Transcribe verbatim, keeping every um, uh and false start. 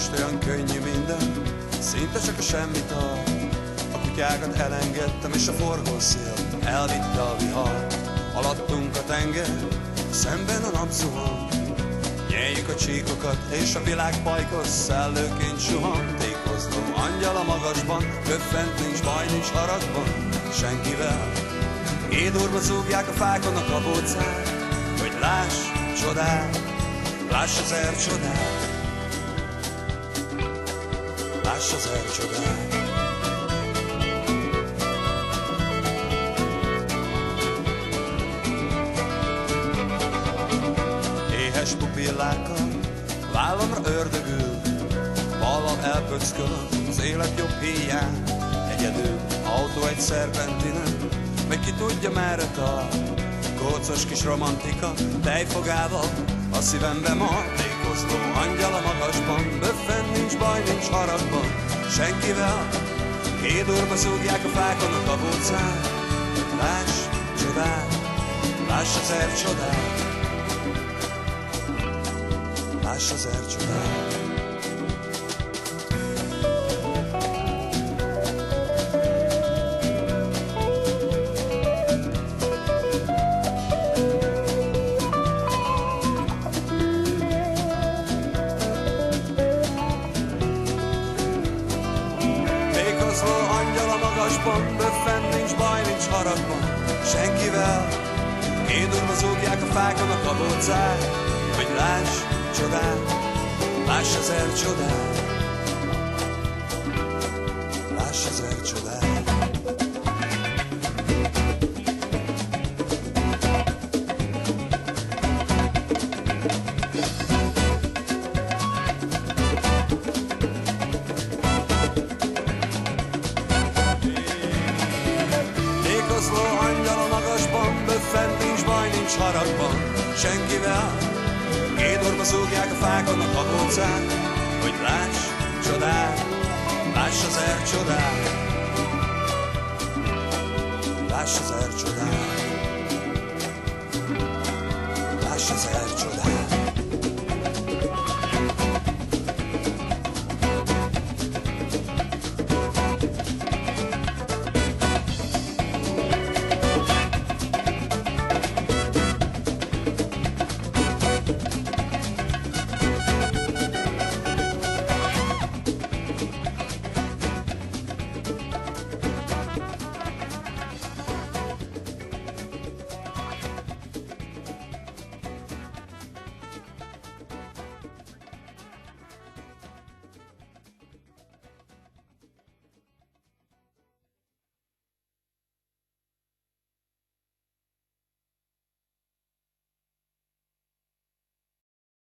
most olyan könnyű minden, szinte csak a semmit ad. A kutyákat elengedtem, és a forgószél elvitte a vihar. Alattunk a tenger, szemben a nap zuhan. Nyeljük a csíkokat, és a világ pajkos szellőként suhan. Tékozló angyal a magasban, köffent, nincs baj, nincs haragban senkivel. Édurva zúgják a fákon a kabócát, hogy láss csodát, láss ezer csodát, láss ezer csodát. Éhes pupillákkal vállamra ördögül, ballal elpöckölöm az élet jobb híján. Egyedül autó egy szerpentinen, meg ki tudja merre tart. Kócos kis romantika tejfogával a szívembe mar. Tékozló angyal a magasban, böffen, nincs baj, nincs haragban senkivel. Hédurba zúgják a fákon a kabócát, láss csodát, láss ezer csodát, láss ezer csodát. Tékozló angyal a magasban, böffen, nincs baj, nincs haragban senkivel. Édurva zúgják a fákon a kabócát, hogy láss csodát, láss ezer csodát, láss ezer csodát. Tékozló angyal a magasban, böffen, nincs baj, nincs haragban senkivel. Édurva zúgják a fákon a kabócát, hogy láss csodát, láss ezer csodát, láss ezer csodát, láss ezer csodát.